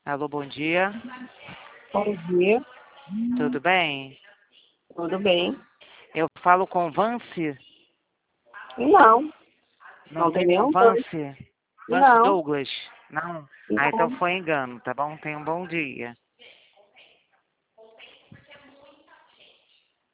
Alô, bom dia. Bom dia, Tudo bem? tudo bem? Eu falo com Vance? Não, Não não tem tem com nenhum dois. Vance? Vance Não, Douglas? Não? Ah, então não. foi engano, tá bom? Tenha um bom dia.